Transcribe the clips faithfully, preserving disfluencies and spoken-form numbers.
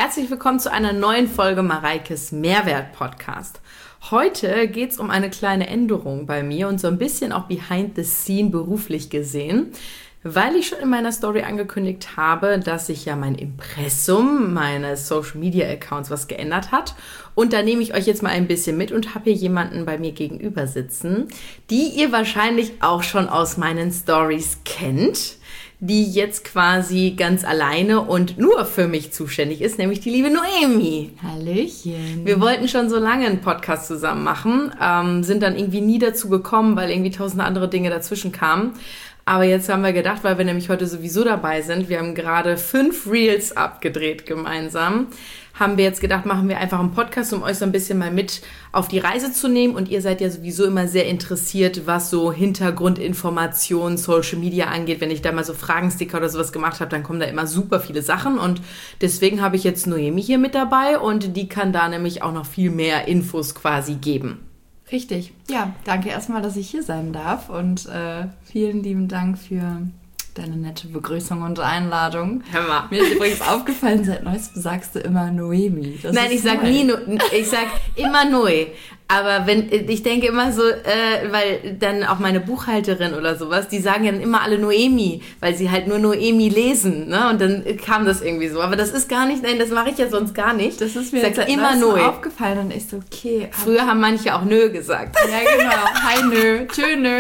Herzlich willkommen zu einer neuen Folge Mareikes Mehrwert-Podcast. Heute geht es um eine kleine Änderung bei mir und so ein bisschen auch behind the scene beruflich gesehen, weil ich schon in meiner Story angekündigt habe, dass sich ja mein Impressum meines Social-Media-Accounts was geändert hat. Und da nehme ich euch jetzt mal ein bisschen mit und habe hier jemanden bei mir gegenüber sitzen, die ihr wahrscheinlich auch schon aus meinen Stories kennt, die jetzt quasi ganz alleine und nur für mich zuständig ist, nämlich die liebe Noemi. Hallöchen. Wir wollten schon so lange einen Podcast zusammen machen, ähm, sind dann irgendwie nie dazu gekommen, weil irgendwie tausend andere Dinge dazwischen kamen. Aber jetzt haben wir gedacht, weil wir nämlich heute sowieso dabei sind, wir haben gerade fünf Reels abgedreht gemeinsam, haben wir jetzt gedacht, machen wir einfach einen Podcast, um euch so ein bisschen mal mit auf die Reise zu nehmen. Und ihr seid ja sowieso immer sehr interessiert, was so Hintergrundinformationen, Social Media angeht. Wenn ich da mal so Fragensticker oder sowas gemacht habe, dann kommen da immer super viele Sachen. Und deswegen habe ich jetzt Noemi hier mit dabei und die kann da nämlich auch noch viel mehr Infos quasi geben. Richtig. Ja, danke erstmal, dass ich hier sein darf und äh, vielen lieben Dank für deine nette Begrüßung und Einladung. Hör mal. Mir ist übrigens aufgefallen, seit neuestem sagst du immer Noemi. Das Nein, ich sag neu. nie, no, ich sag immer Noe. Aber wenn, ich denke immer so, äh, weil dann auch meine Buchhalterin oder sowas, die sagen ja dann immer alle Noemi, weil sie halt nur Noemi lesen, ne? Und dann kam das irgendwie so. Aber das ist gar nicht, nein, das mache ich ja sonst gar nicht. Das ist mir ich jetzt seit immer Noe aufgefallen und ich so, okay. Früher haben manche auch Nö gesagt. Ja, genau. Hi Nö, tschö Nö.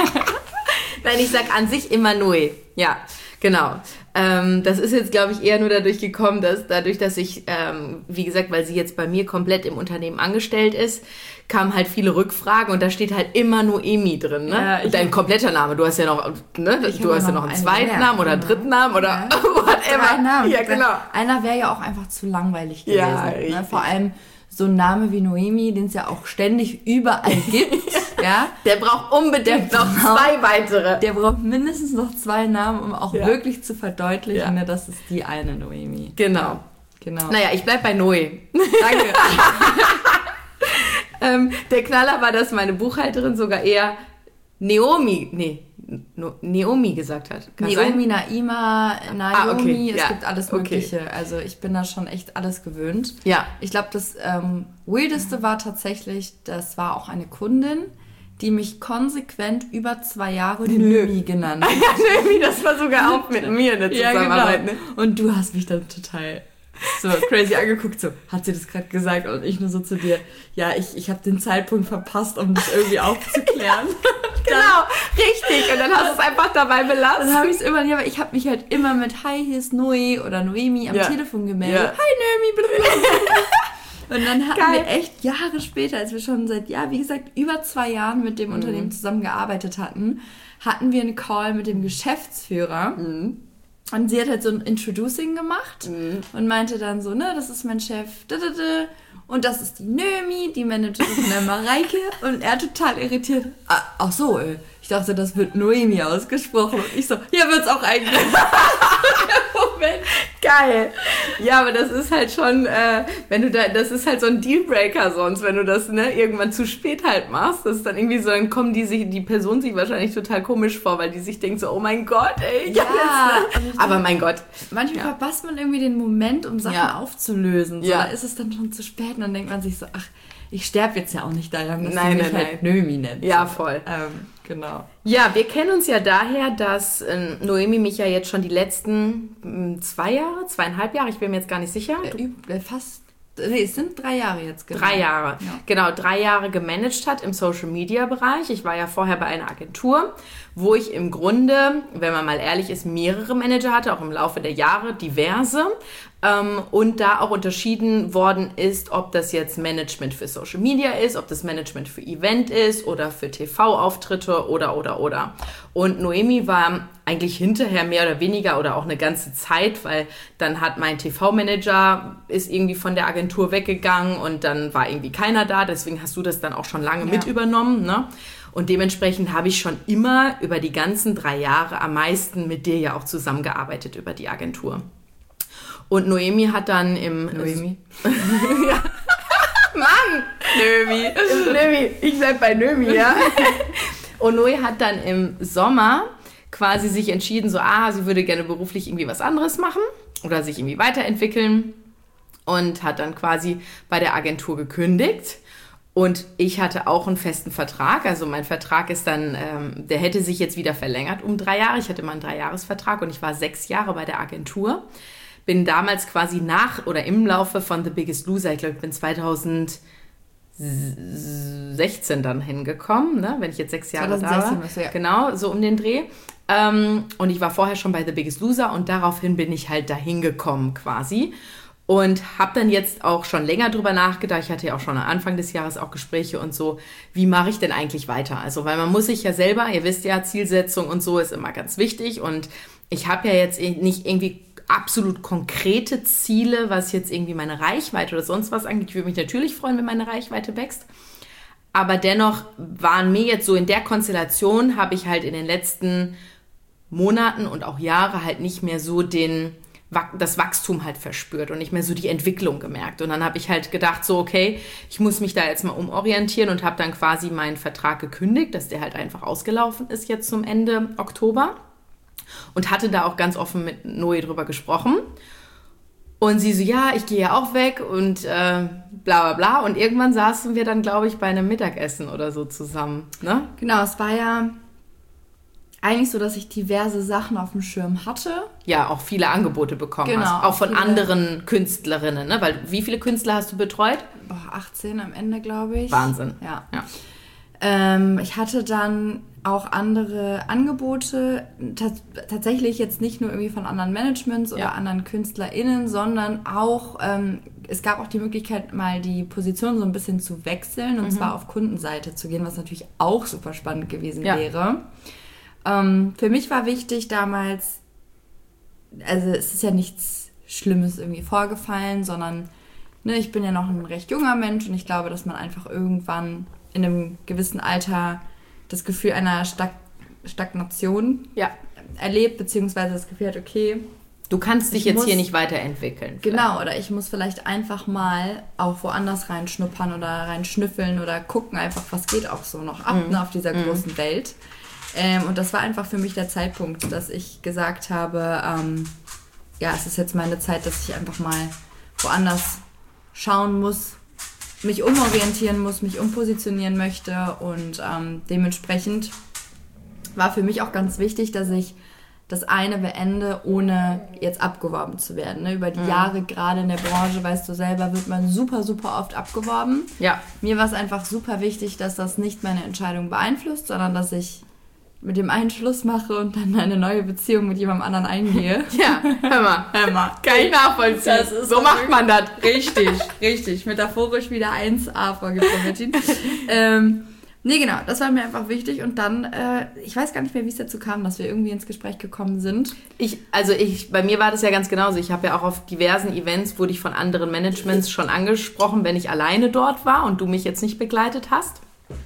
Nein, ich sag an sich immer Noe. Ja, genau. Ähm, das ist jetzt, glaube ich, eher nur dadurch gekommen, dass dadurch, dass ich, ähm, wie gesagt, weil sie jetzt bei mir komplett im Unternehmen angestellt ist, kamen halt viele Rückfragen und da steht halt immer Noemi drin, ne? Ja, dein kompletter Name. Du hast ja noch, ne? Du hast ja noch einen zweiten Namen oder einen dritten Namen oder ja. whatever. Drei Namen. Ja, genau. Einer wäre ja auch einfach zu langweilig gewesen. Ja, ne? Vor allem so ein Name wie Noemi, den es ja auch ständig überall gibt. Ja? Der braucht unbedingt der noch braucht, zwei weitere. Der braucht mindestens noch zwei Namen, um auch ja. wirklich zu verdeutlichen, ja. ne, das ist die eine Noemi. Genau. Ja, genau. Naja, ich bleib bei Noe. Danke. ähm, der Knaller war, dass meine Buchhalterin sogar eher Naomi, nee, No, Naomi gesagt hat. Kann Naomi, sein? Naima, Naomi, ah, okay. es ja. gibt alles Mögliche. Okay. Also ich bin da schon echt alles gewöhnt. Ja. Ich glaube, das ähm, Weirdeste war tatsächlich, das war auch eine Kundin, die mich konsequent über zwei Jahre die Noemi genannt hat. Ja, Noemi, das war sogar auch mit mir eine Zusammenarbeit. Ja, genau. Ne? Und du hast mich dann total so crazy angeguckt, so, hat sie das gerade gesagt? Und ich nur so zu dir, ja, ich, ich habe den Zeitpunkt verpasst, um das irgendwie aufzuklären. Genau, richtig. Und dann hast du es einfach dabei belassen. Dann habe ich es immer, ja, aber ich habe mich halt immer mit Hi, hier ist Noe oder Noemi am ja. Telefon gemeldet. Ja. Hi Noemi. Und dann hatten Geil. wir echt Jahre später, als wir schon seit, ja, wie gesagt, über zwei Jahren mit dem mhm. Unternehmen zusammengearbeitet hatten, hatten wir einen Call mit dem Geschäftsführer. Mhm. Und sie hat halt so ein Introducing gemacht mhm. und meinte dann so, ne, das ist mein Chef, und das ist die Noemi, die Managerin von der Mareike. Und er total irritiert. Ah, ach so, ich dachte, das wird Noemi ausgesprochen. Und ich so, ja, wird's auch eigentlich. Moment. Geil. Ja, aber das ist halt schon, äh, wenn du da, das ist halt so ein Dealbreaker sonst, wenn du das, ne, irgendwann zu spät halt machst. Das ist dann irgendwie so, dann kommen die sich, die Person sich wahrscheinlich total komisch vor, weil die sich denkt so, oh mein Gott, ey. Ja, jetzt, ne? Aber mein Gott. Manchmal ja. verpasst man irgendwie den Moment, um Sachen ja. aufzulösen. So, ja. Da ist es dann schon zu spät und dann denkt man sich so, ach, ich sterbe jetzt ja auch nicht daran, dass nein, du mich nein, halt Noemi nennt. Ja, voll. Ähm, genau. Ja, wir kennen uns ja daher, dass äh, Noemi mich ja jetzt schon die letzten mh, zwei Jahre, zweieinhalb Jahre, ich bin mir jetzt gar nicht sicher. Äh, fast, nee, es sind drei Jahre jetzt. Genau. Drei Jahre, ja. Genau, drei Jahre gemanagt hat im Social-Media-Bereich. Ich war ja vorher bei einer Agentur, wo ich im Grunde, wenn man mal ehrlich ist, mehrere Manager hatte, auch im Laufe der Jahre, diverse. Ähm, und da auch unterschieden worden ist, ob das jetzt Management für Social Media ist, ob das Management für Event ist oder für T V-Auftritte oder, oder, oder. Und Noemi war eigentlich hinterher mehr oder weniger oder auch eine ganze Zeit, weil dann hat mein T V-Manager ist irgendwie von der Agentur weggegangen und dann war irgendwie keiner da, deswegen hast du das dann auch schon lange ja. mit übernommen, ne? Und dementsprechend habe ich schon immer über die ganzen drei Jahre am meisten mit dir ja auch zusammengearbeitet über die Agentur. Und Noemi hat dann im... Noemi? ja. Mann! Noemi. Noemi. Ich bleib bei Noemi, ja. Und Noemi hat dann im Sommer quasi sich entschieden, so, ah, sie würde gerne beruflich irgendwie was anderes machen oder sich irgendwie weiterentwickeln. und hat dann quasi bei der Agentur gekündigt. Und ich hatte auch einen festen Vertrag, also mein Vertrag ist dann, ähm, der hätte sich jetzt wieder verlängert um drei Jahre. Ich hatte mal einen Dreijahresvertrag und ich war sechs Jahre bei der Agentur. Bin damals quasi nach oder im Laufe von The Biggest Loser, ich glaube, ich bin zweitausendsechzehn dann hingekommen, ne? Wenn ich jetzt sechs Jahre da war. Was, ja. Genau, so um den Dreh. Ähm, und ich war vorher schon bei The Biggest Loser und daraufhin bin ich halt dahin gekommen quasi. Und habe dann jetzt auch schon länger drüber nachgedacht. Ich hatte ja auch schon am Anfang des Jahres auch Gespräche und so. Wie mache ich denn eigentlich weiter? Also, weil man muss sich ja selber, ihr wisst ja, Zielsetzung und so ist immer ganz wichtig. Und ich habe ja jetzt nicht irgendwie absolut konkrete Ziele, was jetzt irgendwie meine Reichweite oder sonst was angeht. Ich würde mich natürlich freuen, wenn meine Reichweite wächst. Aber dennoch waren mir jetzt so in der Konstellation, habe ich halt in den letzten Monaten und auch Jahre halt nicht mehr so den... das Wachstum halt verspürt und nicht mehr so die Entwicklung gemerkt. Und dann habe ich halt gedacht, so okay, ich muss mich da jetzt mal umorientieren und habe dann quasi meinen Vertrag gekündigt, dass der halt einfach ausgelaufen ist jetzt zum Ende Oktober und hatte da auch ganz offen mit Noe drüber gesprochen. Und sie so, ja, ich gehe ja auch weg und äh, bla bla bla. Und irgendwann saßen wir dann, glaube ich, bei einem Mittagessen oder so zusammen. Ne? Genau, es war ja... eigentlich so, dass ich diverse Sachen auf dem Schirm hatte. Ja, auch viele Angebote bekommen genau, hast. Auch von viele. anderen Künstlerinnen, ne? Weil wie viele Künstler hast du betreut? Boah, achtzehn am Ende, glaube ich. Wahnsinn. Ja. ja. Ähm, ich hatte dann auch andere Angebote, t- tatsächlich jetzt nicht nur irgendwie von anderen Managements oder ja. anderen KünstlerInnen, sondern auch, ähm, es gab auch die Möglichkeit, mal die Position so ein bisschen zu wechseln und mhm. zwar auf Kundenseite zu gehen, was natürlich auch super spannend gewesen ja. wäre. Ähm, für mich war wichtig damals, also es ist ja nichts Schlimmes irgendwie vorgefallen, sondern ne, ich bin ja noch ein recht junger Mensch und ich glaube, dass man einfach irgendwann in einem gewissen Alter das Gefühl einer Stag- Stagnation ja. erlebt, beziehungsweise das Gefühl hat, okay, du kannst dich jetzt muss, hier nicht weiterentwickeln. Vielleicht. Genau, oder ich muss vielleicht einfach mal auch woanders reinschnuppern oder reinschnüffeln oder gucken einfach, was geht auch so noch ab mhm. ne, auf dieser mhm. großen Welt. Ähm, und das war einfach für mich der Zeitpunkt, dass ich gesagt habe, ähm, ja, es ist jetzt meine Zeit, dass ich einfach mal woanders schauen muss, mich umorientieren muss, mich umpositionieren möchte und ähm, dementsprechend war für mich auch ganz wichtig, dass ich das eine beende, ohne jetzt abgeworben zu werden. Ne? Über die mhm. Jahre, gerade in der Branche, weißt du selber, wird man super, super oft abgeworben. Ja. Mir war es einfach super wichtig, dass das nicht meine Entscheidung beeinflusst, sondern dass ich mit dem einen Schluss mache und dann eine neue Beziehung mit jemandem anderen eingehe. Ja, hör mal, hör mal. Kann ich nachvollziehen. Das ist so macht man das. Richtig, richtig. Metaphorisch wieder eins a vorgeprogrammt. ähm, nee, genau, das war mir einfach wichtig. Und dann, äh, ich weiß gar nicht mehr, wie es dazu kam, dass wir irgendwie ins Gespräch gekommen sind. Ich, also ich, bei mir war das ja ganz genauso. Ich habe ja auch auf diversen Events, wurde ich von anderen Managements schon angesprochen, wenn ich alleine dort war und du mich jetzt nicht begleitet hast.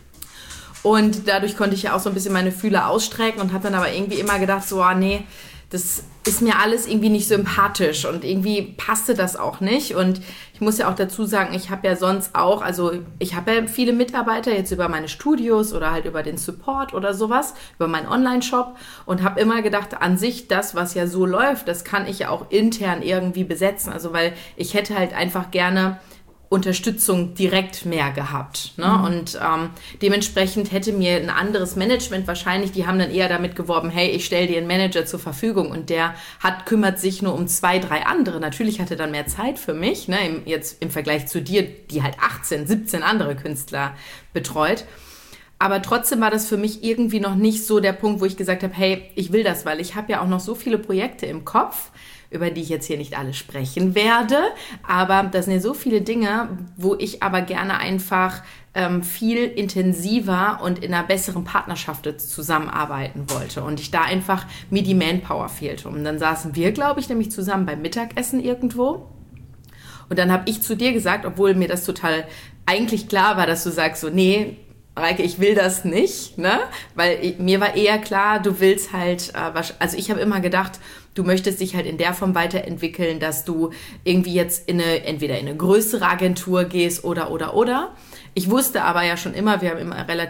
Und dadurch konnte ich ja auch so ein bisschen meine Fühler ausstrecken und habe dann aber irgendwie immer gedacht, so, ah, nee, das ist mir alles irgendwie nicht sympathisch und irgendwie passte das auch nicht. Und ich muss ja auch dazu sagen, ich habe ja sonst auch, also ich habe ja viele Mitarbeiter jetzt über meine Studios oder halt über den Support oder sowas, über meinen Online-Shop und habe immer gedacht, an sich das, was ja so läuft, das kann ich ja auch intern irgendwie besetzen. Also weil ich hätte halt einfach gerne Unterstützung direkt mehr gehabt. Ne? Mhm. Und ähm, dementsprechend hätte mir ein anderes Management wahrscheinlich, die haben dann eher damit geworben, hey, ich stelle dir einen Manager zur Verfügung und der hat kümmert sich nur um zwei, drei andere. Natürlich hatte dann mehr Zeit für mich, ne? Im, jetzt im Vergleich zu dir, die halt achtzehn, siebzehn andere Künstler betreut. Aber trotzdem war das für mich irgendwie noch nicht so der Punkt, wo ich gesagt habe, hey, ich will das, weil ich habe ja auch noch so viele Projekte im Kopf, über die ich jetzt hier nicht alle sprechen werde, aber das sind ja so viele Dinge, wo ich aber gerne einfach ähm, viel intensiver und in einer besseren Partnerschaft zusammenarbeiten wollte und ich da einfach mir die Manpower fehlte. Und dann saßen wir, glaube ich, nämlich zusammen beim Mittagessen irgendwo und dann habe ich zu dir gesagt, obwohl mir das total eigentlich klar war, dass du sagst so, nee, Mareike, ich will das nicht, ne? Weil ich, mir war eher klar, du willst halt, äh, also ich habe immer gedacht, du möchtest dich halt in der Form weiterentwickeln, dass du irgendwie jetzt in eine, entweder in eine größere Agentur gehst oder, oder, oder. Ich wusste aber ja schon immer, wir haben immer relativ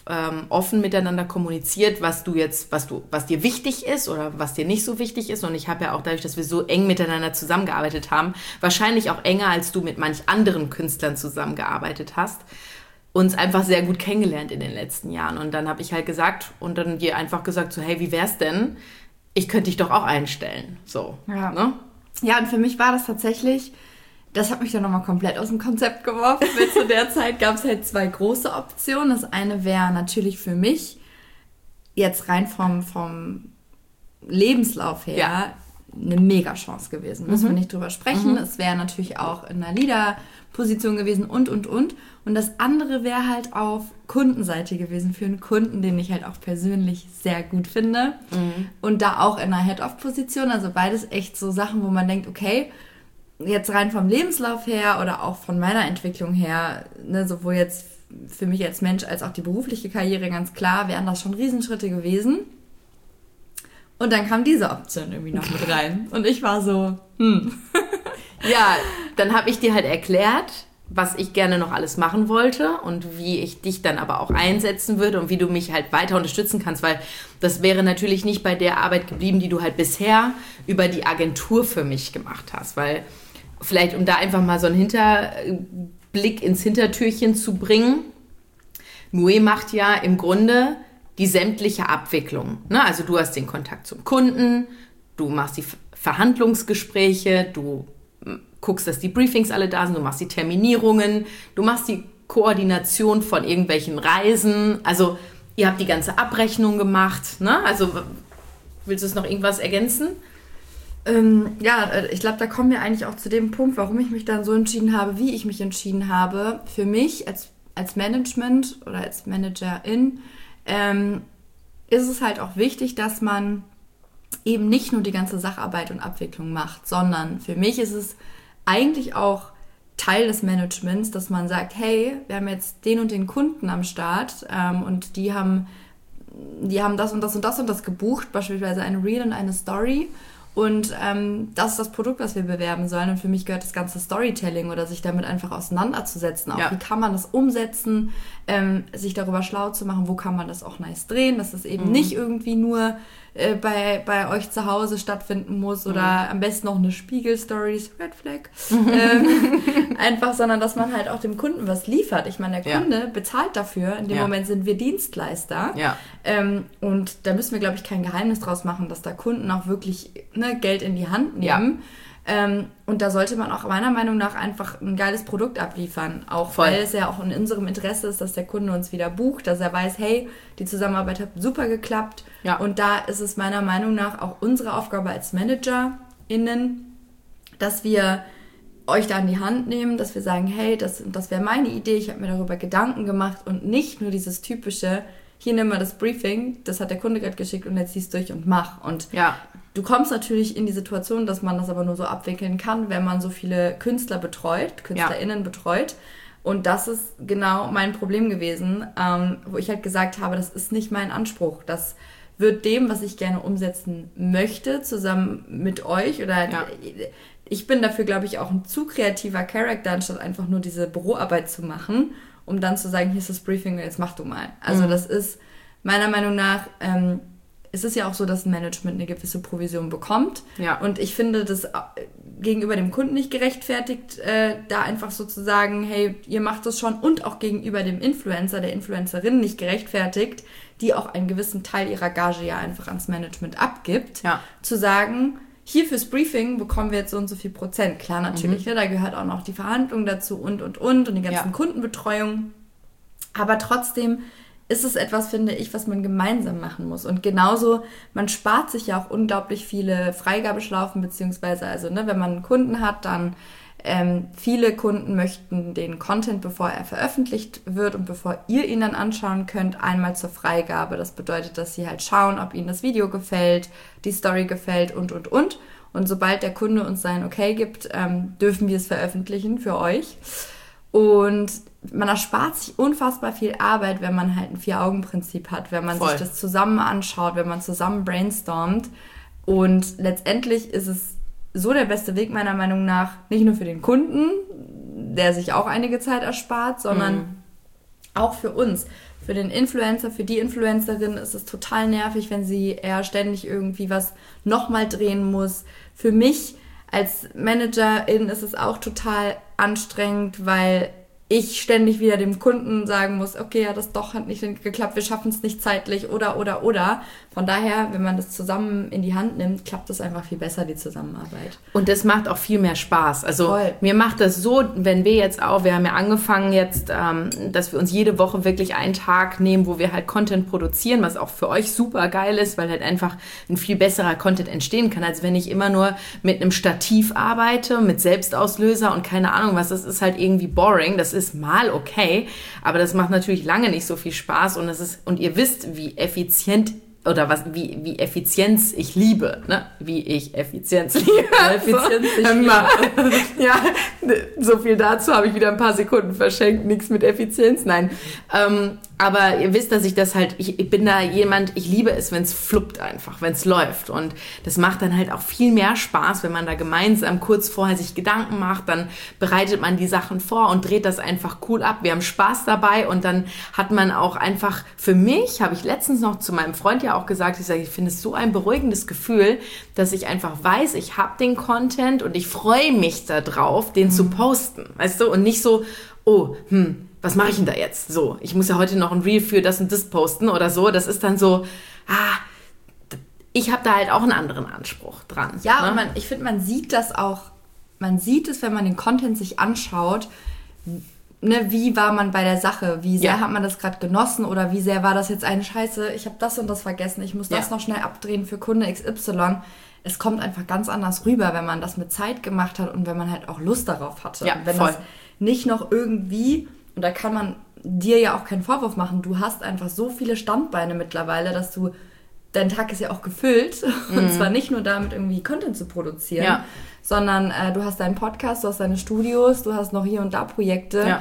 ähm, offen miteinander kommuniziert, was du jetzt, was du, was dir wichtig ist oder was dir nicht so wichtig ist. Und ich habe ja auch dadurch, dass wir so eng miteinander zusammengearbeitet haben, wahrscheinlich auch enger als du mit manch anderen Künstlern zusammengearbeitet hast, uns einfach sehr gut kennengelernt in den letzten Jahren. Und dann habe ich halt gesagt und dann dir einfach gesagt so, hey, wie wär's denn? Ich könnte dich doch auch einstellen. So, ja. Ne? Ja, und für mich war das tatsächlich, das hat mich dann nochmal komplett aus dem Konzept geworfen, weil zu der Zeit gab es halt zwei große Optionen. Das eine wäre natürlich für mich, jetzt rein vom, vom Lebenslauf her, ja. eine Mega-Chance gewesen. Müssen mhm. wir nicht drüber sprechen. Mhm. Es wäre natürlich auch in einer Leader-Position gewesen und, und, und. Und das andere wäre halt auf Kundenseite gewesen, für einen Kunden, den ich halt auch persönlich sehr gut finde. Mhm. Und da auch in einer Head-Off-Position. Also beides echt so Sachen, wo man denkt, okay, jetzt rein vom Lebenslauf her oder auch von meiner Entwicklung her, ne, sowohl jetzt für mich als Mensch als auch die berufliche Karriere, ganz klar, wären das schon Riesenschritte gewesen. Und dann kam diese Option irgendwie noch mit rein. Und ich war so, hm. Ja, dann habe ich dir halt erklärt, was ich gerne noch alles machen wollte und wie ich dich dann aber auch einsetzen würde und wie du mich halt weiter unterstützen kannst, weil das wäre natürlich nicht bei der Arbeit geblieben, die du halt bisher über die Agentur für mich gemacht hast, weil vielleicht, um da einfach mal so einen Hinterblick ins Hintertürchen zu bringen, Nui macht ja im Grunde die sämtliche Abwicklung. Ne? Also du hast den Kontakt zum Kunden, du machst die Verhandlungsgespräche, du guckst, dass die Briefings alle da sind, du machst die Terminierungen, du machst die Koordination von irgendwelchen Reisen, also ihr habt die ganze Abrechnung gemacht, ne? Also willst du es noch irgendwas ergänzen? Ähm, ja, ich glaube, da kommen wir eigentlich auch zu dem Punkt, warum ich mich dann so entschieden habe, wie ich mich entschieden habe. Für mich als, als Management oder als Managerin ähm, ist es halt auch wichtig, dass man eben nicht nur die ganze Sacharbeit und Abwicklung macht, sondern für mich ist es eigentlich auch Teil des Managements, dass man sagt, hey, wir haben jetzt den und den Kunden am Start ähm, und die haben, die haben das und das und das und das gebucht, beispielsweise eine Reel und eine Story. Und ähm, das ist das Produkt, was wir bewerben sollen. Und für mich gehört das ganze Storytelling oder sich damit einfach auseinanderzusetzen. Auch ja. Wie kann man das umsetzen, ähm, sich darüber schlau zu machen, wo kann man das auch nice drehen, dass das eben mhm. nicht irgendwie nur äh, bei, bei euch zu Hause stattfinden muss oder mhm. am besten noch eine Spiegel-Stories, Red Flag, mhm. ähm, einfach, sondern dass man halt auch dem Kunden was liefert. Ich meine, der Kunde ja. bezahlt dafür. In dem ja. Moment sind wir Dienstleister. Ja. Ähm, und da müssen wir, glaube ich, kein Geheimnis draus machen, dass da Kunden auch wirklich ne, Geld in die Hand nehmen. Ja. Ähm, und da sollte man auch meiner Meinung nach einfach ein geiles Produkt abliefern. Auch Voll. Weil es ja auch in unserem Interesse ist, dass der Kunde uns wieder bucht, dass er weiß, hey, die Zusammenarbeit hat super geklappt. Ja. Und da ist es meiner Meinung nach auch unsere Aufgabe als ManagerInnen, dass wir euch da in die Hand nehmen, dass wir sagen, hey, das, das wäre meine Idee, ich habe mir darüber Gedanken gemacht und nicht nur dieses typische, hier nimm mal das Briefing, das hat der Kunde gerade geschickt und jetzt ziehst durch und mach. Und ja. du kommst natürlich in die Situation, dass man das aber nur so abwickeln kann, wenn man so viele Künstler betreut, KünstlerInnen ja. betreut. Und das ist genau mein Problem gewesen, ähm, wo ich halt gesagt habe, das ist nicht mein Anspruch. Das wird dem, was ich gerne umsetzen möchte, zusammen mit euch. Oder ja. ich bin dafür, glaube ich, auch ein zu kreativer Charakter, anstatt einfach nur diese Büroarbeit zu machen, um dann zu sagen, hier ist das Briefing, jetzt mach du mal. Also mhm. das ist meiner Meinung nach, ähm, es ist ja auch so, dass ein Management eine gewisse Provision bekommt. Ja. Und ich finde das gegenüber dem Kunden nicht gerechtfertigt, äh, da einfach so zu sagen, hey, ihr macht das schon. Und auch gegenüber dem Influencer, der Influencerin nicht gerechtfertigt, die auch einen gewissen Teil ihrer Gage ja einfach ans Management abgibt, ja. zu sagen, hier fürs Briefing bekommen wir jetzt so und so viel Prozent. Klar, natürlich, mhm. ne, da gehört auch noch die Verhandlung dazu und, und, und und die ganzen ja. Kundenbetreuung. Aber trotzdem ist es etwas, finde ich, was man gemeinsam machen muss. Und genauso, man spart sich ja auch unglaublich viele Freigabeschlaufen, beziehungsweise, also, ne, wenn man einen Kunden hat, dann ähm, viele Kunden möchten den Content, bevor er veröffentlicht wird und bevor ihr ihn dann anschauen könnt, einmal zur Freigabe. Das bedeutet, dass sie halt schauen, ob ihnen das Video gefällt, die Story gefällt und, und, und. Und sobald der Kunde uns sein Okay gibt, ähm, dürfen wir es veröffentlichen für euch. Und man erspart sich unfassbar viel Arbeit, wenn man halt ein Vier-Augen-Prinzip hat, wenn man Voll. sich das zusammen anschaut, wenn man zusammen brainstormt. Und letztendlich ist es so der beste Weg meiner Meinung nach, nicht nur für den Kunden, der sich auch einige Zeit erspart, sondern mhm. auch für uns. Für den Influencer, für die Influencerin ist es total nervig, wenn sie eher ständig irgendwie was nochmal drehen muss. Für mich als Managerin ist es auch total anstrengend, weil ich ständig wieder dem Kunden sagen muss, okay, ja, das doch hat nicht geklappt, wir schaffen es nicht zeitlich oder, oder, oder. Von daher, wenn man das zusammen in die Hand nimmt, klappt es einfach viel besser, die Zusammenarbeit. Und das macht auch viel mehr Spaß. Also Voll. Mir macht das so, wenn wir jetzt auch, wir haben ja angefangen jetzt, ähm, dass wir uns jede Woche wirklich einen Tag nehmen, wo wir halt Content produzieren, was auch für euch super geil ist, weil halt einfach ein viel besserer Content entstehen kann, als wenn ich immer nur mit einem Stativ arbeite, mit Selbstauslöser und keine Ahnung was. Das ist halt irgendwie boring. Das ist mal okay, aber das macht natürlich lange nicht so viel Spaß und es ist, und ihr wisst, wie effizient oder was, wie, wie Effizienz ich liebe, ne? Wie ich Effizienz liebe. Effizienz ich liebe. Ja, so viel dazu, habe ich wieder ein paar Sekunden verschenkt, nichts mit Effizienz, nein. Ähm, aber ihr wisst, dass ich das halt, ich, ich bin da jemand, ich liebe es, wenn es fluppt einfach, wenn es läuft und das macht dann halt auch viel mehr Spaß, wenn man da gemeinsam kurz vorher sich Gedanken macht, dann bereitet man die Sachen vor und dreht das einfach cool ab, wir haben Spaß dabei und dann hat man auch einfach, für mich, habe ich letztens noch zu meinem Freund ja auch gesagt, ich sage, ich finde es so ein beruhigendes Gefühl, dass ich einfach weiß, ich habe den Content und ich freue mich da drauf, den mhm. zu posten, weißt du, und nicht so, oh, hm, was mache ich denn da jetzt? So, ich muss ja heute noch ein Reel für das und das posten oder so. Das ist dann so, ah, ich habe da halt auch einen anderen Anspruch dran. Ja, ne? Und man, ich finde, man sieht das auch, man sieht es, wenn man den Content sich anschaut, ne, wie war man bei der Sache? Wie sehr ja. hat man das gerade genossen oder wie sehr war das jetzt eine Scheiße? Ich habe das und das vergessen, ich muss das ja. noch schnell abdrehen für Kunde X Y. Es kommt einfach ganz anders rüber, wenn man das mit Zeit gemacht hat und wenn man halt auch Lust darauf hatte. Ja, und wenn voll. das nicht noch irgendwie, und da kann man dir ja auch keinen Vorwurf machen, du hast einfach so viele Standbeine mittlerweile, dass du, dein Tag ist ja auch gefüllt mhm. und zwar nicht nur damit irgendwie Content zu produzieren, ja. sondern äh, du hast deinen Podcast, du hast deine Studios, du hast noch hier und da Projekte. Ja.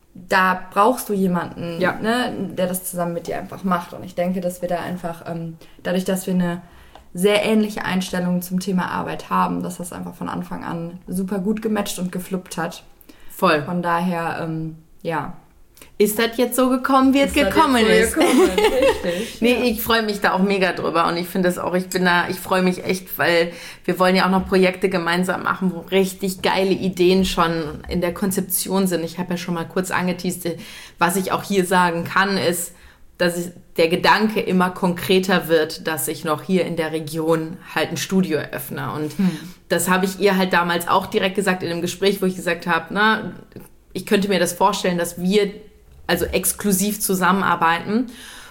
Da brauchst du jemanden, ja. ne, der das zusammen mit dir einfach macht. Und ich denke, dass wir da einfach, ähm, dadurch, dass wir eine sehr ähnliche Einstellung zum Thema Arbeit haben, dass das einfach von Anfang an super gut gematcht und gefluppt hat. Voll. Von daher, ähm, ja. Ist das jetzt so gekommen, wie es gekommen ist? So gekommen. Richtig. Nee, ja. ich freue mich da auch mega drüber und ich finde das auch, ich bin da, ich freue mich echt, weil wir wollen ja auch noch Projekte gemeinsam machen, wo richtig geile Ideen schon in der Konzeption sind. Ich habe ja schon mal kurz angeteast, was ich auch hier sagen kann, ist, dass ich, der Gedanke immer konkreter wird, dass ich noch hier in der Region halt ein Studio eröffne. Und hm. das habe ich ihr halt damals auch direkt gesagt in einem Gespräch, wo ich gesagt habe, na, ich könnte mir das vorstellen, dass wir also exklusiv zusammenarbeiten.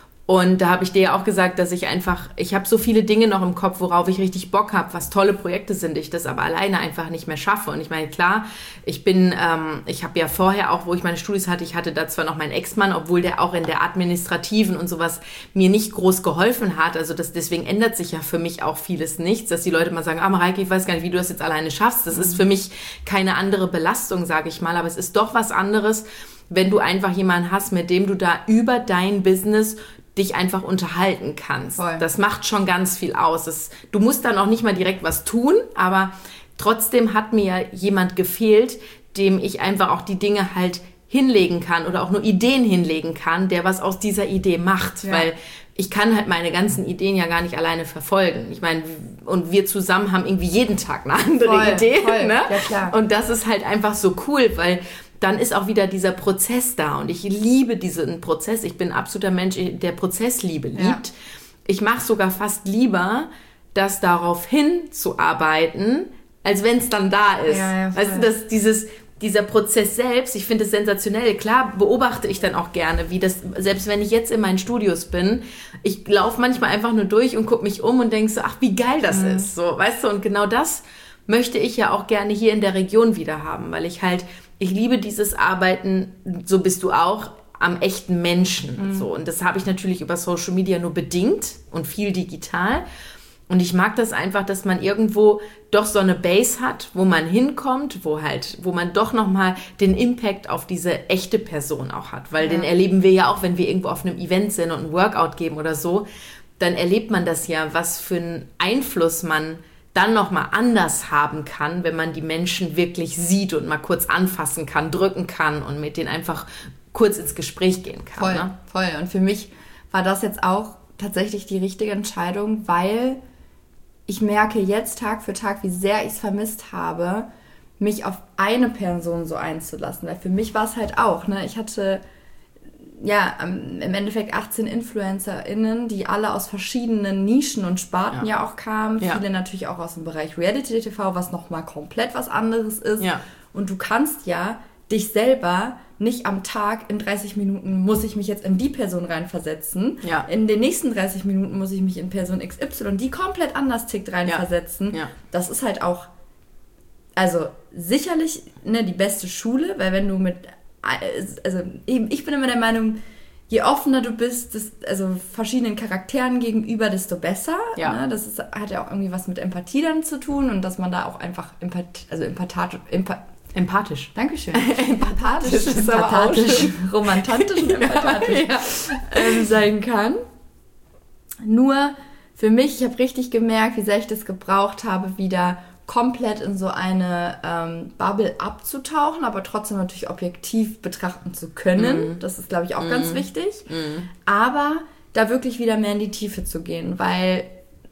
Und da habe ich dir ja auch gesagt, dass ich einfach, ich habe so viele Dinge noch im Kopf, worauf ich richtig Bock habe, was tolle Projekte sind, ich das aber alleine einfach nicht mehr schaffe. Und ich meine, klar, ich bin, ähm, ich habe ja vorher auch, wo ich meine Studios hatte, ich hatte da zwar noch meinen Ex-Mann, obwohl der auch in der administrativen und sowas mir nicht groß geholfen hat. Also das, deswegen ändert sich ja für mich auch vieles nichts, dass die Leute mal sagen, ah Mareike, ich weiß gar nicht, wie du das jetzt alleine schaffst. Das mhm. ist für mich keine andere Belastung, sage ich mal, aber es ist doch was anderes, wenn du einfach jemanden hast, mit dem du da über dein Business dich einfach unterhalten kannst. Voll. Das macht schon ganz viel aus. Das, du musst dann auch nicht mal direkt was tun, aber trotzdem hat mir jemand gefehlt, dem ich einfach auch die Dinge halt hinlegen kann oder auch nur Ideen hinlegen kann, der was aus dieser Idee macht, ja. weil ich kann halt meine ganzen Ideen ja gar nicht alleine verfolgen. Ich meine, und wir zusammen haben irgendwie jeden Tag eine andere voll, Idee. Voll. Ne? Ja, klar. Und das ist halt einfach so cool, weil dann ist auch wieder dieser Prozess da und ich liebe diesen Prozess. Ich bin ein absoluter Mensch, der Prozessliebe liebt. Ja. Ich mache sogar fast lieber, das darauf hinzuarbeiten, als wenn es dann da ist. Ja, ja, weißt du, dass dieses, dieser Prozess selbst, ich finde es sensationell. Klar beobachte ich dann auch gerne, wie das, selbst wenn ich jetzt in meinen Studios bin, ich laufe manchmal einfach nur durch und gucke mich um und denke so, ach, wie geil das mhm. ist. So, weißt du, und genau das möchte ich ja auch gerne hier in der Region wieder haben, weil ich halt, ich liebe dieses Arbeiten, so bist du auch, am echten Menschen. Mhm. So. Und das habe ich natürlich über Social Media nur bedingt und viel digital. Und ich mag das einfach, dass man irgendwo doch so eine Base hat, wo man hinkommt, wo halt, wo man doch nochmal den Impact auf diese echte Person auch hat. Weil ja. den erleben wir ja auch, wenn wir irgendwo auf einem Event sind und ein Workout geben oder so, dann erlebt man das ja, was für einen Einfluss man dann nochmal anders haben kann, wenn man die Menschen wirklich sieht und mal kurz anfassen kann, drücken kann und mit denen einfach kurz ins Gespräch gehen kann. Voll, ne? voll. Und für mich war das jetzt auch tatsächlich die richtige Entscheidung, weil ich merke jetzt Tag für Tag, wie sehr ich es vermisst habe, mich auf eine Person so einzulassen. Weil für mich war es halt auch, ne, ich hatte ja im Endeffekt achtzehn InfluencerInnen, die alle aus verschiedenen Nischen und Sparten ja, ja auch kamen. Ja. Viele natürlich auch aus dem Bereich Reality-T V, was nochmal komplett was anderes ist. Ja. Und du kannst ja dich selber nicht am Tag in dreißig Minuten muss ich mich jetzt in die Person reinversetzen. Ja. In den nächsten dreißig Minuten muss ich mich in Person X Y, die komplett anders tickt, reinversetzen. Ja. Ja. Das ist halt auch, also sicherlich ne, die beste Schule, weil wenn du mit, also ich bin immer der Meinung, je offener du bist, das, also verschiedenen Charakteren gegenüber, desto besser. Ja. Ne? Das ist, hat ja auch irgendwie was mit Empathie dann zu tun und dass man da auch einfach empath, also empathatisch, empath, Empathisch. Dankeschön. Empathisch ist empathisch, romantisch und empathisch ja, ja. Ähm, sein kann. Nur für mich, ich habe richtig gemerkt, wie sehr ich das gebraucht habe, wieder komplett in so eine ähm, Bubble abzutauchen, aber trotzdem natürlich objektiv betrachten zu können. Mhm. Das ist, glaube ich, auch mhm. ganz wichtig. Mhm. Aber da wirklich wieder mehr in die Tiefe zu gehen, weil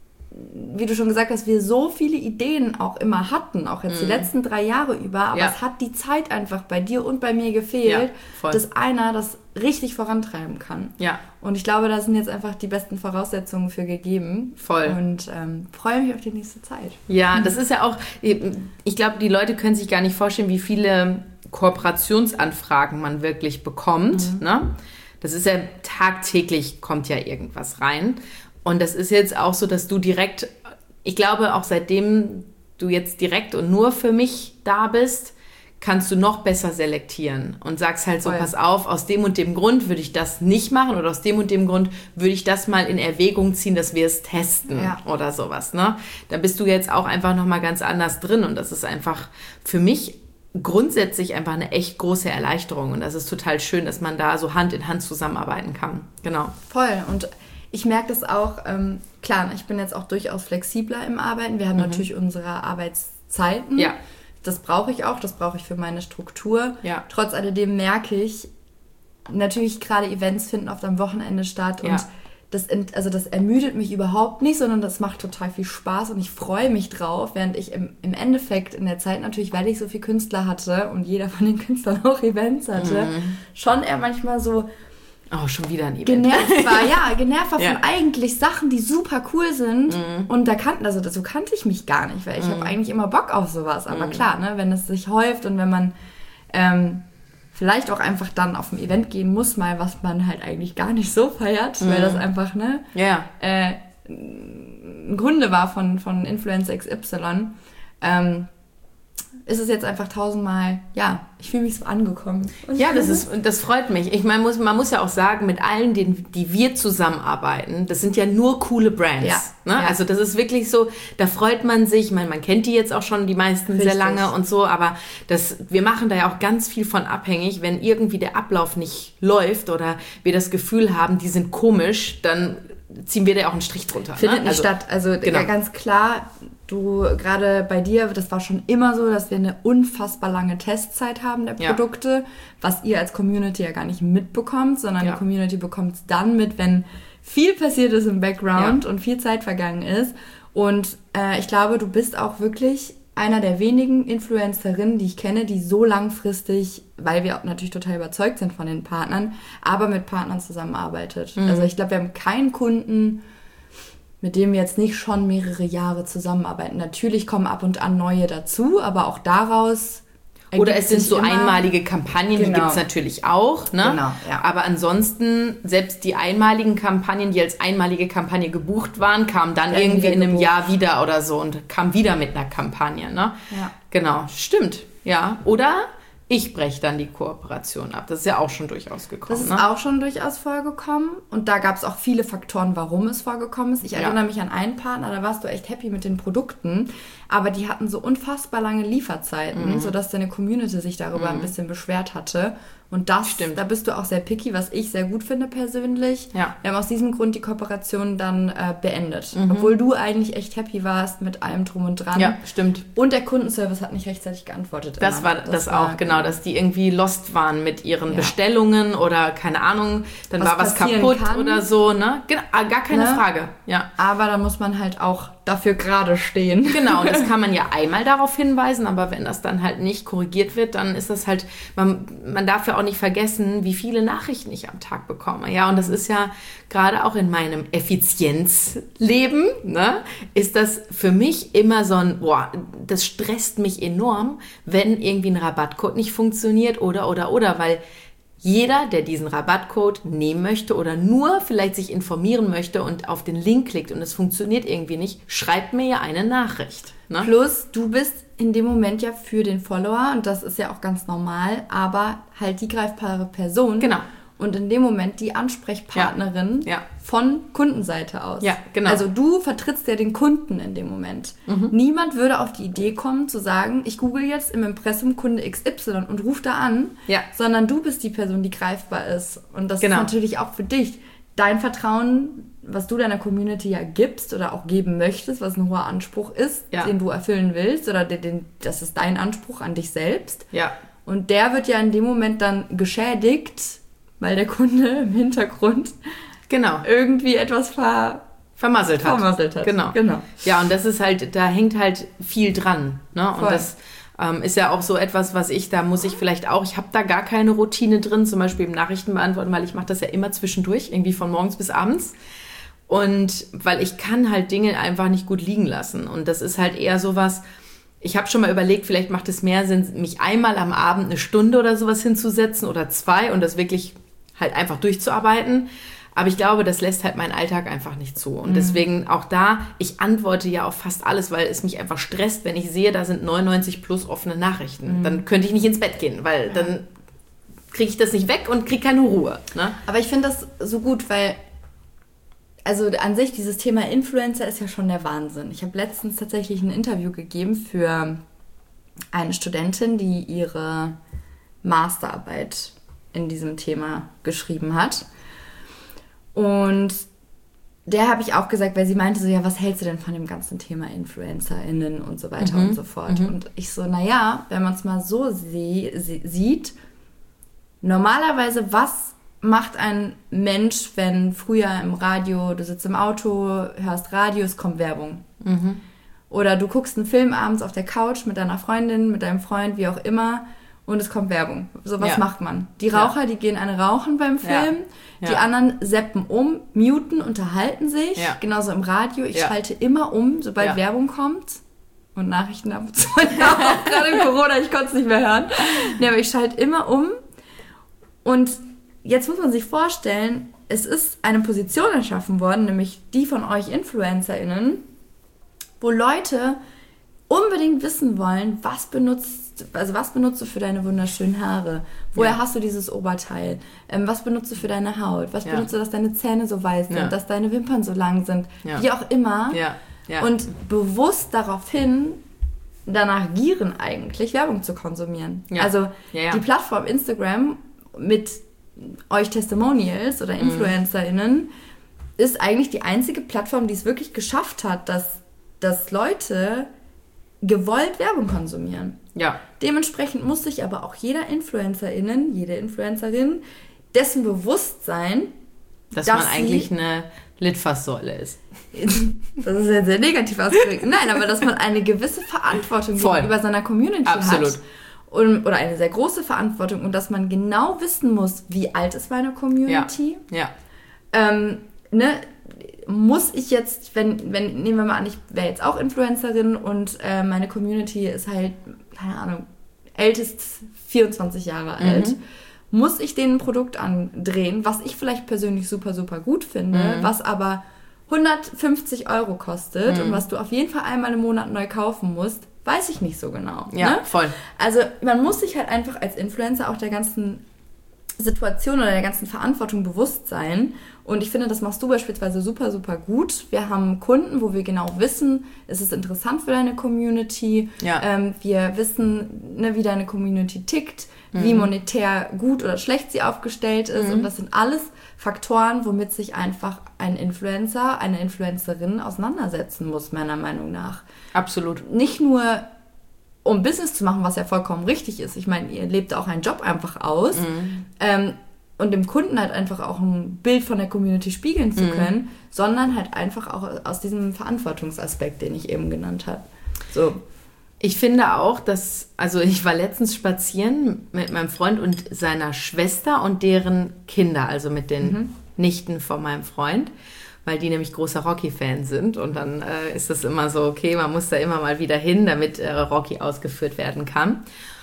wie du schon gesagt hast, wir so viele Ideen auch immer hatten, auch jetzt mm. die letzten drei Jahre über, aber ja. es hat die Zeit einfach bei dir und bei mir gefehlt, ja, dass einer das richtig vorantreiben kann. Ja. Und ich glaube, da sind jetzt einfach die besten Voraussetzungen für gegeben. Voll. Und ähm, freue mich auf die nächste Zeit. Ja, das ist ja auch, ich glaube, die Leute können sich gar nicht vorstellen, wie viele Kooperationsanfragen man wirklich bekommt. Mhm. Ne? Das ist ja tagtäglich, kommt ja irgendwas rein. Und das ist jetzt auch so, dass du direkt, ich glaube auch seitdem du jetzt direkt und nur für mich da bist, kannst du noch besser selektieren und sagst halt so, Voll. Pass auf, aus dem und dem Grund würde ich das nicht machen oder aus dem und dem Grund würde ich das mal in Erwägung ziehen, dass wir es testen ja. oder sowas. Ne? Da bist du jetzt auch einfach nochmal ganz anders drin und das ist einfach für mich grundsätzlich einfach eine echt große Erleichterung und das ist total schön, dass man da so Hand in Hand zusammenarbeiten kann. Genau. Voll und ich merke das auch, ähm, klar, ich bin jetzt auch durchaus flexibler im Arbeiten. Wir haben mhm. natürlich unsere Arbeitszeiten. Ja. Das brauche ich auch, das brauche ich für meine Struktur. Ja. Trotz alledem merke ich, natürlich gerade Events finden oft am Wochenende statt und ja. das, also das ermüdet mich überhaupt nicht, sondern das macht total viel Spaß und ich freue mich drauf, während ich im, im Endeffekt in der Zeit natürlich, weil ich so viele Künstler hatte und jeder von den Künstlern auch Events hatte, mhm. schon eher manchmal so Oh, schon wieder ein Event. Genervt war, ja, genervt war ja. von eigentlich Sachen, die super cool sind. Mm. Und da kannten, also so kannte ich mich gar nicht, weil ich mm. habe eigentlich immer Bock auf sowas. Aber mm. klar, ne, wenn es sich häuft und wenn man ähm, vielleicht auch einfach dann auf ein Event gehen muss, mal was man halt eigentlich gar nicht so feiert, mm. weil das einfach, ne, yeah. äh, ein Kunde war von, von Influencer X Y, ähm, ist es jetzt einfach tausendmal, ja, ich fühle mich so angekommen. Ja, das ist, das freut mich. Ich meine, muss, man muss ja auch sagen, mit allen, denen, die wir zusammenarbeiten, das sind ja nur coole Brands. Ja, ne? ja. Also das ist wirklich so, da freut man sich. Ich meine, man kennt die jetzt auch schon, die meisten Richtig. Sehr lange und so, aber das, wir machen da ja auch ganz viel von abhängig. Wenn irgendwie der Ablauf nicht läuft oder wir das Gefühl haben, die sind komisch, dann ziehen wir da auch einen Strich drunter. Findet ne? nicht also, statt. Also genau. ganz klar, du, gerade bei dir, das war schon immer so, dass wir eine unfassbar lange Testzeit haben der Produkte, ja. was ihr als Community ja gar nicht mitbekommt, sondern ja. die Community bekommt es dann mit, wenn viel passiert ist im Background ja. und viel Zeit vergangen ist. Und äh, ich glaube, du bist auch wirklich einer der wenigen Influencerinnen, die ich kenne, die so langfristig, weil wir natürlich total überzeugt sind von den Partnern, aber mit Partnern zusammenarbeitet. Mhm. Also ich glaube, wir haben keinen Kunden, mit dem wir jetzt nicht schon mehrere Jahre zusammenarbeiten. Natürlich kommen ab und an neue dazu, aber auch daraus... Oder es sind so einmalige Kampagnen, genau. die gibt es natürlich auch. Ne? Genau, ja. Aber ansonsten, selbst die einmaligen Kampagnen, die als einmalige Kampagne gebucht waren, kamen dann ja, irgendwie in einem gebucht. Jahr wieder oder so und kamen wieder mit einer Kampagne. Ne? Ja. Genau, stimmt. Ja. Oder ich breche dann die Kooperation ab. Das ist ja auch schon durchaus gekommen. Das ist ne? auch schon durchaus vorgekommen. Und da gab es auch viele Faktoren, warum es vorgekommen ist. Ich erinnere ja. mich an einen Partner, da warst du echt happy mit den Produkten. Aber die hatten so unfassbar lange Lieferzeiten, mhm. sodass deine Community sich darüber mhm. ein bisschen beschwert hatte. Und das, Stimmt. da bist du auch sehr picky, was ich sehr gut finde persönlich. Ja. Wir haben aus diesem Grund die Kooperation dann äh, beendet. Mhm. Obwohl du eigentlich echt happy warst mit allem drum und dran. Ja, stimmt. Und der Kundenservice hat nicht rechtzeitig geantwortet. Das immer. war das, das war, auch, genau. Genau, dass die irgendwie lost waren mit ihren ja. Bestellungen oder keine Ahnung, dann was war was kaputt kann. Oder so, ne? Genau, gar keine ne? Frage, ja. Aber da muss man halt auch dafür gerade stehen. Genau, und das kann man ja einmal darauf hinweisen, aber wenn das dann halt nicht korrigiert wird, dann ist das halt, man, man darf ja auch nicht vergessen, wie viele Nachrichten ich am Tag bekomme. Ja, und das ist ja gerade auch in meinem Effizienzleben, ne, ist das für mich immer so ein, boah, das stresst mich enorm, wenn irgendwie ein Rabattcode nicht funktioniert oder, oder, oder, weil jeder, der diesen Rabattcode nehmen möchte oder nur vielleicht sich informieren möchte und auf den Link klickt und es funktioniert irgendwie nicht, schreibt mir ja eine Nachricht. Ne? Plus, du bist in dem Moment ja für den Follower, und das ist ja auch ganz normal, aber halt die greifbare Person. Genau. Und in dem Moment die Ansprechpartnerin ja. Ja. von Kundenseite aus. Ja, genau. Also du vertrittst ja den Kunden in dem Moment. Mhm. Niemand würde auf die Idee kommen zu sagen, ich google jetzt im Impressum Kunde X Y und rufe da an, ja. sondern du bist die Person, die greifbar ist. Und das genau. ist natürlich auch für dich dein Vertrauen, was du deiner Community ja gibst oder auch geben möchtest, was ein hoher Anspruch ist, ja. den du erfüllen willst, oder den, den, das ist dein Anspruch an dich selbst. Ja. Und der wird ja in dem Moment dann geschädigt, weil der Kunde im Hintergrund genau. irgendwie etwas ver- vermasselt hat. Vermasselt hat. Genau. genau. Ja, und das ist halt, da hängt halt viel dran. Ne? Und das ähm, ist ja auch so etwas, was ich, da muss ich vielleicht auch, ich habe da gar keine Routine drin, zum Beispiel im Nachrichten beantworten, weil ich mache das ja immer zwischendurch, irgendwie von morgens bis abends. Und weil ich kann halt Dinge einfach nicht gut liegen lassen. Und das ist halt eher sowas, ich habe schon mal überlegt, vielleicht macht es mehr Sinn, mich einmal am Abend eine Stunde oder sowas hinzusetzen oder zwei und das wirklich halt einfach durchzuarbeiten. Aber ich glaube, das lässt halt meinen Alltag einfach nicht zu. Und mhm. deswegen auch da, ich antworte ja auf fast alles, weil es mich einfach stresst, wenn ich sehe, da sind neunundneunzig plus offene Nachrichten. Mhm. Dann könnte ich nicht ins Bett gehen, weil ja. dann kriege ich das nicht weg und kriege keine Ruhe. Ne? Aber ich finde das so gut, weil also an sich, dieses Thema Influencer ist ja schon der Wahnsinn. Ich habe letztens tatsächlich ein Interview gegeben für eine Studentin, die ihre Masterarbeit in diesem Thema geschrieben hat. Und der habe ich auch gesagt, weil sie meinte so, ja, was hältst du denn von dem ganzen Thema InfluencerInnen und so weiter mhm. und so fort. Mhm. Und ich so, naja, wenn man es mal so sie- sie- sieht, normalerweise, was macht ein Mensch, wenn früher im Radio, du sitzt im Auto, hörst Radio, es kommt Werbung. Mhm. Oder du guckst einen Film abends auf der Couch mit deiner Freundin, mit deinem Freund, wie auch immer, und es kommt Werbung. So was ja. macht man. Die Raucher, ja. die gehen eine rauchen beim Film, ja. Ja. die anderen zappen um, muten, unterhalten sich, ja. genauso im Radio. Ich ja. schalte immer um, sobald ja. Werbung kommt. Und Nachrichten ab und zu. Ja, auch gerade in Corona, ich konnte es nicht mehr hören. Nee, aber ich schalte immer um. Und jetzt muss man sich vorstellen, es ist eine Position erschaffen worden, nämlich die von euch InfluencerInnen, wo Leute unbedingt wissen wollen, was benutzt, also was benutzt du für deine wunderschönen Haare? Woher ja. hast du dieses Oberteil? Ähm, was benutzt du für deine Haut? Was ja. benutzt du, dass deine Zähne so weiß sind, ja. dass deine Wimpern so lang sind? Ja. Wie auch immer. Ja. Ja. Und bewusst daraufhin danach gieren eigentlich, Werbung zu konsumieren. Ja. Also ja, ja. die Plattform Instagram mit euch Testimonials oder InfluencerInnen mhm. ist eigentlich die einzige Plattform, die es wirklich geschafft hat, dass, dass Leute gewollt Werbung konsumieren. Ja. Dementsprechend muss sich aber auch jeder InfluencerInnen, jede Influencerin dessen bewusst sein, dass, dass man eigentlich eine Litfaßsäule ist. Das ist ja sehr negativ ausgedrückt. Nein, aber dass man eine gewisse Verantwortung Voll. gegenüber seiner Community Absolut. hat. Und, oder eine sehr große Verantwortung. Und dass man genau wissen muss, wie alt ist meine Community. Ja. ja. Ähm, ne, muss ich jetzt, wenn, wenn, nehmen wir mal an, ich wäre jetzt auch Influencerin und äh, meine Community ist halt, keine Ahnung, ältest vierundzwanzig Jahre alt, mhm. muss ich denen ein Produkt andrehen, was ich vielleicht persönlich super, super gut finde, mhm. was aber hundertfünfzig Euro kostet mhm. und was du auf jeden Fall einmal im Monat neu kaufen musst, weiß ich nicht so genau. Ja, ne? voll. Also man muss sich halt einfach als Influencer auch der ganzen Situation oder der ganzen Verantwortung bewusst sein. Und ich finde, das machst du beispielsweise super, super gut. Wir haben Kunden, wo wir genau wissen, es ist interessant für deine Community. Ja. Ähm, wir wissen, ne, wie deine Community tickt, mhm. wie monetär gut oder schlecht sie aufgestellt ist. Mhm. Und das sind alles Faktoren, womit sich einfach ein Influencer, eine Influencerin auseinandersetzen muss, meiner Meinung nach. Absolut. Nicht nur, um Business zu machen, was ja vollkommen richtig ist. Ich meine, ihr lebt auch einen Job einfach aus. Mhm. Ähm, und dem Kunden halt einfach auch ein Bild von der Community spiegeln zu können, mhm. sondern halt einfach auch aus diesem Verantwortungsaspekt, den ich eben genannt habe. So. Ich finde auch, dass, also ich war letztens spazieren mit meinem Freund und seiner Schwester und deren Kinder, also mit den mhm. Nichten von meinem Freund, weil die nämlich großer Rocky-Fan sind und dann äh, ist das immer so, okay, man muss da immer mal wieder hin, damit äh, Rocky ausgeführt werden kann.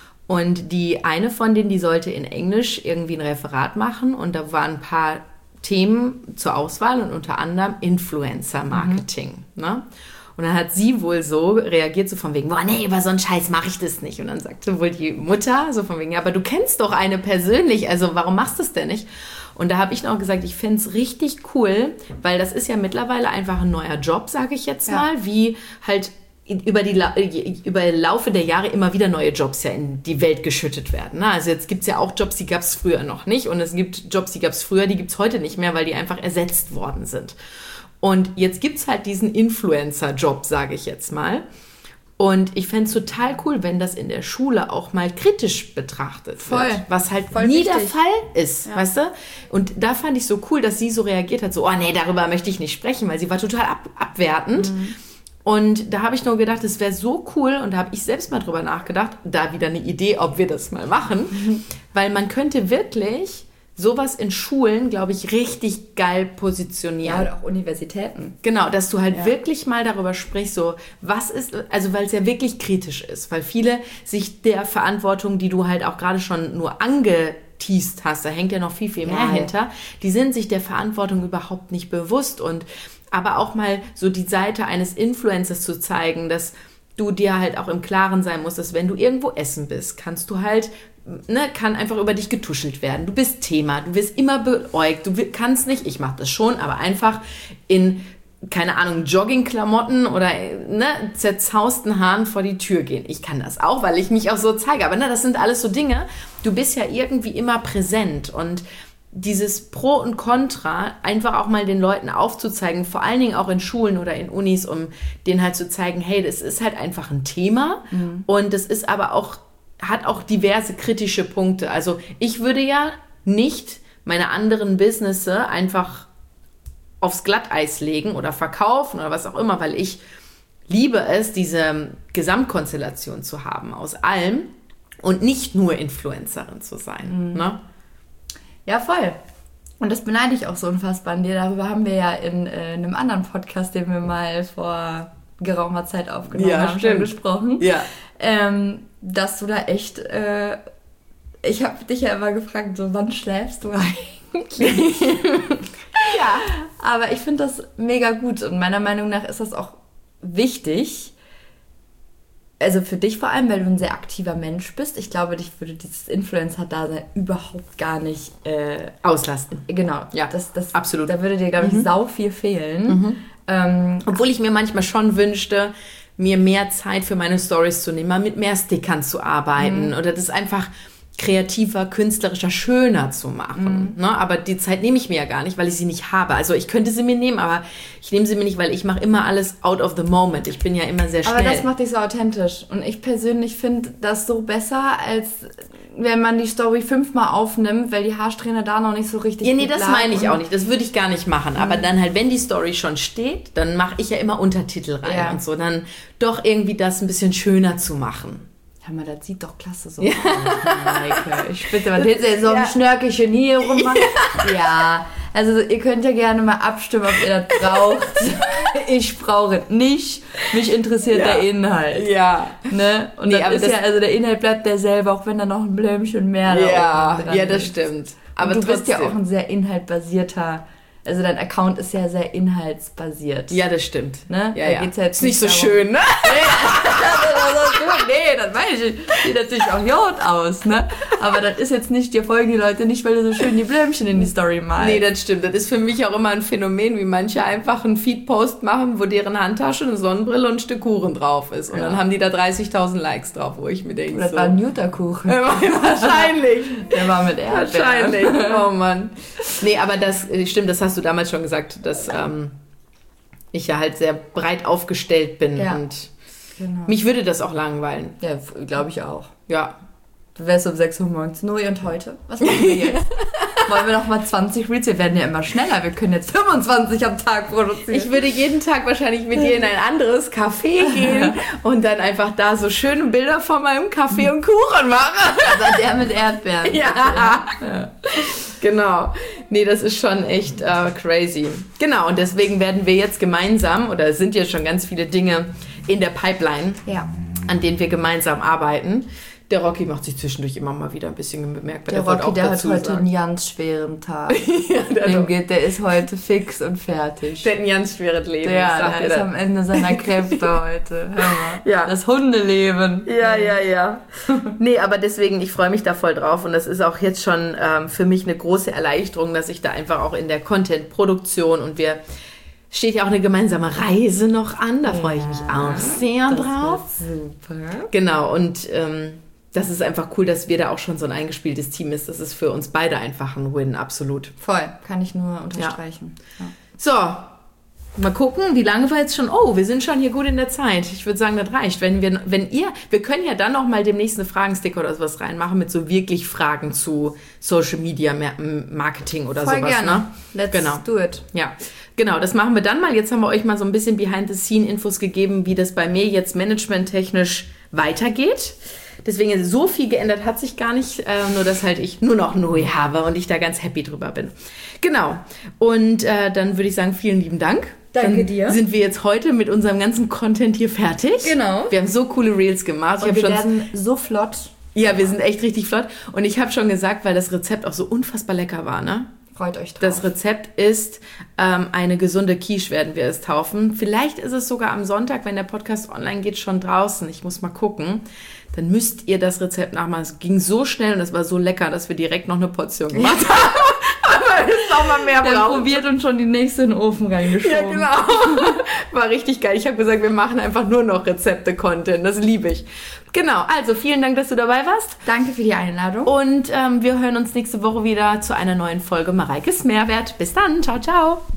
Und die eine von denen, die sollte in Englisch irgendwie ein Referat machen und da waren ein paar Themen zur Auswahl und unter anderem Influencer-Marketing. Mhm. Ne? Und dann hat sie wohl so reagiert, so von wegen, boah, nee, über so einen Scheiß mache ich das nicht. Und dann sagte wohl die Mutter so von wegen, ja, aber du kennst doch eine persönlich, also warum machst du es denn nicht? Und da habe ich noch gesagt, ich fände es richtig cool, weil das ist ja mittlerweile einfach ein neuer Job, sage ich jetzt mal, ja. wie halt über die La- über Laufe der Jahre immer wieder neue Jobs ja in die Welt geschüttet werden. Also jetzt gibt es ja auch Jobs, die gab es früher noch nicht und es gibt Jobs, die gab es früher, die gibt es heute nicht mehr, weil die einfach ersetzt worden sind. Und jetzt gibt es halt diesen Influencer-Job, sage ich jetzt mal. Und ich fände es total cool, wenn das in der Schule auch mal kritisch betrachtet Voll. wird. Was halt Voll nie wichtig. der Fall ist, ja. weißt du? Und da fand ich so cool, dass sie so reagiert hat, so, oh nee, darüber möchte ich nicht sprechen, weil sie war total ab- abwertend. Mhm. Und da habe ich nur gedacht, es wäre so cool, und da habe ich selbst mal drüber nachgedacht, da wieder eine Idee, ob wir das mal machen, mhm. weil man könnte wirklich sowas in Schulen, glaube ich, richtig geil positionieren. Ja, und auch Universitäten. Genau, dass du halt ja. wirklich mal darüber sprichst, so, was ist, also weil es ja wirklich kritisch ist, weil viele sich der Verantwortung, die du halt auch gerade schon nur angeteast hast, da hängt ja noch viel, viel mehr ja, hinter, ja. die sind sich der Verantwortung überhaupt nicht bewusst, und aber auch mal so die Seite eines Influencers zu zeigen, dass du dir halt auch im Klaren sein musst, dass wenn du irgendwo essen bist, kannst du halt, ne, kann einfach über dich getuschelt werden. Du bist Thema, du wirst immer beäugt, du kannst nicht, ich mache das schon, aber einfach in, keine Ahnung, Joggingklamotten oder ne, zerzausten Haaren vor die Tür gehen. Ich kann das auch, weil ich mich auch so zeige, aber ne, das sind alles so Dinge, du bist ja irgendwie immer präsent, und dieses Pro und Contra einfach auch mal den Leuten aufzuzeigen, vor allen Dingen auch in Schulen oder in Unis, um denen halt zu zeigen, hey, das ist halt einfach ein Thema, mhm. und das ist aber auch, hat auch diverse kritische Punkte. Also ich würde ja nicht meine anderen Businesse einfach aufs Glatteis legen oder verkaufen oder was auch immer, weil ich liebe es, diese Gesamtkonstellation zu haben aus allem und nicht nur Influencerin zu sein, mhm. ne? Ja, voll. Und das beneide ich auch so unfassbar an dir. Darüber haben wir ja in, äh, in einem anderen Podcast, den wir mal vor geraumer Zeit aufgenommen ja, haben, stimmt. schon gesprochen. Ja. Ähm, dass du da echt... Äh, ich habe dich ja immer gefragt, so, wann schläfst du eigentlich? Ja. Aber ich finde das mega gut. Und meiner Meinung nach ist das auch wichtig. Also für dich vor allem, weil du ein sehr aktiver Mensch bist. Ich glaube, dich würde dieses Influencer-Dasein überhaupt gar nicht äh, auslasten. Genau. Ja, das, das, absolut. Da würde dir, glaube ich, mhm. sau viel fehlen. Mhm. Ähm, Obwohl ich mir manchmal schon wünschte, mir mehr Zeit für meine Storys zu nehmen, mal mit mehr Stickern zu arbeiten, mhm. oder das einfach kreativer, künstlerischer, schöner zu machen. Mhm. Ne? Aber die Zeit nehme ich mir ja gar nicht, weil ich sie nicht habe. Also ich könnte sie mir nehmen, aber ich nehme sie mir nicht, weil ich mache immer alles out of the moment. Ich bin ja immer sehr schnell. Aber das macht dich so authentisch. Und ich persönlich finde das so besser, als wenn man die Story fünfmal aufnimmt, weil die Haarsträhne da noch nicht so richtig Ja, nee, das lag. meine ich auch nicht. Das würde ich gar nicht machen. Mhm. Aber dann halt, wenn die Story schon steht, dann mache ich ja immer Untertitel rein ja. und so. Dann doch irgendwie das ein bisschen schöner zu machen. Hör mal, das sieht doch klasse so aus. Maike. Ich bitte, was hättest du jetzt so ein ja. Schnörkelchen hier rummachen? Ja. ja, also ihr könnt ja gerne mal abstimmen, ob ihr das braucht. Ich brauche es nicht. Mich interessiert ja. der Inhalt. Ja. Ne? Und nee, das ist das ja, also der Inhalt bleibt derselbe, auch wenn da noch ein Blümchen mehr ja. da dran Ja, das ist. stimmt. Aber und du trotzdem. bist ja auch ein sehr inhaltbasierter. Also dein Account ist ja sehr inhaltsbasiert. Ja, das stimmt. Ne? Ja, da ja. geht's ja jetzt ist nicht so darum. schön, ne? Nee, das weiß ich. Sieht natürlich auch gut aus, ne? Aber das ist jetzt nicht, dir folgen die Leute nicht, weil du so schön die Blümchen in die Story malst. Nee, das stimmt. Das ist für mich auch immer ein Phänomen, wie manche einfach einen Feed-Post machen, wo deren Handtasche, eine Sonnenbrille und ein Stück Kuchen drauf ist. Und ja. dann haben die da dreißigtausend Likes drauf, wo ich mir denke, das so... war ein Newterkuchen. Wahrscheinlich. Der war mit Erdbeeren. Wahrscheinlich. Oh Mann. Nee, aber das stimmt, das hast du damals schon gesagt, dass ähm, ich ja halt sehr breit aufgestellt bin ja. und Genau. Mich würde das auch langweilen. Ja, glaube ich auch. Ja. Du wärst um sechs Uhr morgens. Nui, und heute? Was machen wir jetzt? Wollen wir noch mal zwanzig Reels? Wir werden ja immer schneller. Wir können jetzt fünfundzwanzig am Tag produzieren. Ich würde jeden Tag wahrscheinlich mit dir in ein anderes Café gehen und dann einfach da so schöne Bilder von meinem Kaffee und Kuchen machen. Also der mit Erdbeeren. Ja. ja. Genau. Nee, das ist schon echt äh, crazy. Genau, und deswegen werden wir jetzt gemeinsam, oder sind jetzt schon ganz viele Dinge in der Pipeline, ja. an denen wir gemeinsam arbeiten. Der Rocky macht sich zwischendurch immer mal wieder ein bisschen bemerkbar. Der, der Rocky, der hat heute sagen. einen ganz schweren Tag. ja, der, Dem geht, der ist heute fix und fertig. Der hat ein ganz schweres Leben. Ja, der ist am Ende seiner Kräfte heute. Hör mal. Ja. Das Hundeleben. Ja, ja, ja. Nee, aber deswegen, ich freue mich da voll drauf. Und das ist auch jetzt schon ähm, für mich eine große Erleichterung, dass ich da einfach auch in der Content-Produktion und wir... Steht ja auch eine gemeinsame Reise noch an. Da freue ich mich auch sehr das drauf. Super. Genau, und ähm, das ist einfach cool, dass wir da auch schon so ein eingespieltes Team ist. Das ist für uns beide einfach ein Win, absolut. Voll, kann ich nur unterstreichen. Ja. Ja. So, mal gucken, wie lange wir jetzt schon... Oh, wir sind schon hier gut in der Zeit. Ich würde sagen, das reicht. Wenn wir, wenn ihr... Wir können ja dann noch mal demnächst eine Fragensticker oder sowas reinmachen mit so wirklich Fragen zu Social Media Marketing oder Voll sowas. Gerne. Ne? Let's genau. do it. Ja, genau, das machen wir dann mal. Jetzt haben wir euch mal so ein bisschen Behind-the-Scene-Infos gegeben, wie das bei mir jetzt managementtechnisch weitergeht. Deswegen, so viel geändert hat sich gar nicht, äh, nur dass halt ich nur noch Nui habe und ich da ganz happy drüber bin. Genau, und äh, dann würde ich sagen, vielen lieben Dank. Danke dann dir. Sind wir jetzt heute mit unserem ganzen Content hier fertig. Genau. Wir haben so coole Reels gemacht. Und ich wir schon werden so flott. Ja, wir sind echt richtig flott. Und ich habe schon gesagt, weil das Rezept auch so unfassbar lecker war, ne? Freut euch drauf. Das Rezept ist ähm, eine gesunde Quiche, werden wir es taufen. Vielleicht ist es sogar am Sonntag, wenn der Podcast online geht, schon draußen. Ich muss mal gucken. Dann müsst ihr das Rezept nachmachen. Es ging so schnell und es war so lecker, dass wir direkt noch eine Portion gemacht haben. Aber es ist auch mal mehr brauchen. Probiert und schon die nächste in den Ofen reingeschoben. Ja, genau. War richtig geil. Ich habe gesagt, wir machen einfach nur noch Rezepte-Content. Das liebe ich. Genau, also vielen Dank, dass du dabei warst. Danke für die Einladung. Und ähm, wir hören uns nächste Woche wieder zu einer neuen Folge Mareikes Mehrwert. Bis dann. Ciao, ciao.